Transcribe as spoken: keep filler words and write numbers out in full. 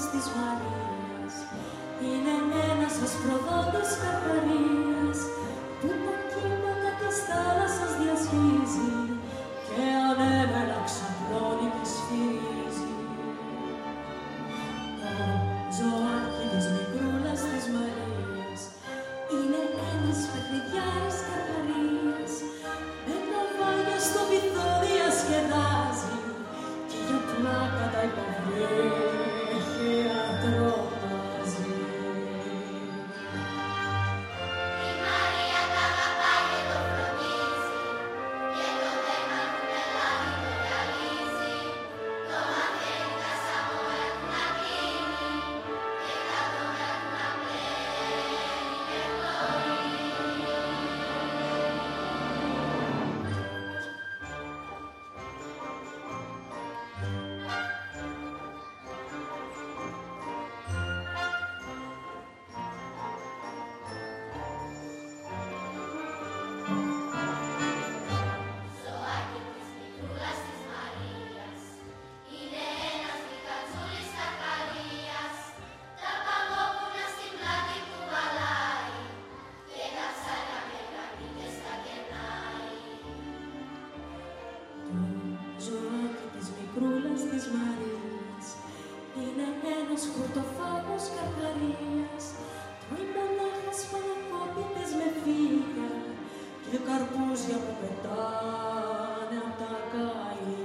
μικρούλας της Μαρίας. Είναι ένας ασπροδότης καρπαρίας που τα κύματα της θάλασσας διασχίζει και ανέμελα ξαπλώνει και σφυρίζει. Το ζωάκι της μικρούλας της Μαρίας είναι ένας παιχνιδιάρης καρπαρίας με τα βάγια στο βυθό διασκεδάζει κι για πλάκα τα υποβρέχεια τρομάζει. Η Μαρία τα αγαπάει και το φροντίζει και το θέμα του πελάτη το γυαλίζει. Το μαθαίνει τα σαμό έχουν να κλείνει και τα τον έχουν να πλένει και πλώνει. Ζωάκι της μικρούλας της Μαρίας είναι ένας μικατσούλης καρπαρίας. Τα παγόβουνα στην πλάτη του βαλάει και τα ψάρια με καρπίτες τα κερνάει. Το ζωάκι της μικρούλας της Μαρίας είναι ένας χορτοφάγος καρπαρίας. Τρώει μονάχα σπανακόπιτες με φύγα και καρπούζια που πετάνε απ' τα καΐλια.